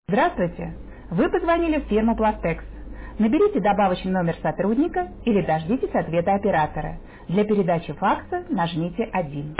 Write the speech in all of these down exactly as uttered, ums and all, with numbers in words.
Здравствуйте! Вы позвонили в фирму Пластекс. Наберите добавочный номер сотрудника или дождитесь ответа оператора. Для передачи факса нажмите один.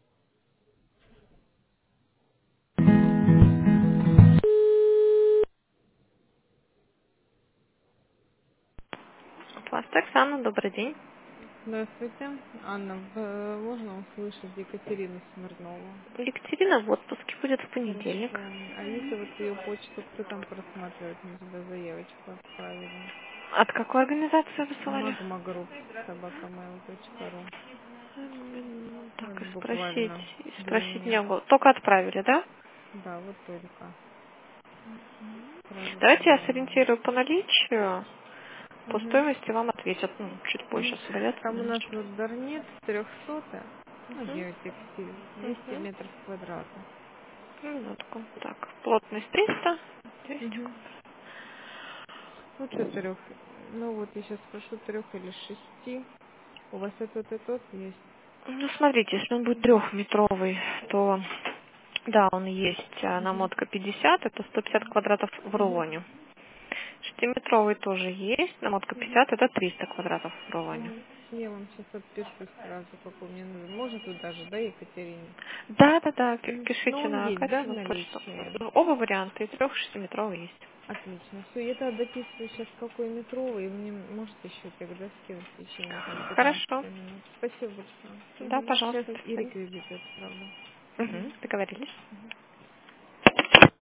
Пластекс, Анна, добрый день. Здравствуйте, Анна. В- Можно услышать Екатерину Смирнову? Екатерина в отпуске будет в понедельник. Хорошо. А если вот ее почту, кто там просматривает, мы туда заявочку отправили? От какой организации высылали? Магма Групп, собака mail точка ру. М, Вот Так, и спросить, буквально и две спросить не минуты. могу. Только отправили, да? Да, вот только. Сразу Давайте я позвонила. сориентирую по наличию. По Угу. стоимости вам ответят, ну, чуть позже Угу. освободят. Там у нас вот Дарнет трехсотая, ну, Угу. геотекстиль, двести Угу. метров квадратных. Минутку. Так, плотность триста. двести. Угу. Лучше трех. Ну вот я сейчас спрошу трех или шести. У вас этот и тот есть? Ну, смотрите, если он будет трехметровый, то да, он есть. А Угу. намотка пятьдесят, это сто пятьдесят квадратов в Угу. рулоне. Шестиметровый тоже есть. Намотка Угу. пятьдесят, это триста квадратов в рулоне. Угу. Я вам сейчас отпишу сразу, какой мне нужен. Можно туда же, да, Екатерине? Да, да, да, пи- Мгм. Но пишите он на есть, да, в Катину почту. наличии? Оба варианта, и трех, и шестиметровый есть. Отлично. Все, я тогда дописываю сейчас какой метровый, и вы мне можете еще тогда скинуть в течение там Хорошо. пятнадцати минут. Спасибо большое. Да, Угу. Сейчас пожалуйста, до и свидания. реквизиты отправлю. Угу. Угу, договорились.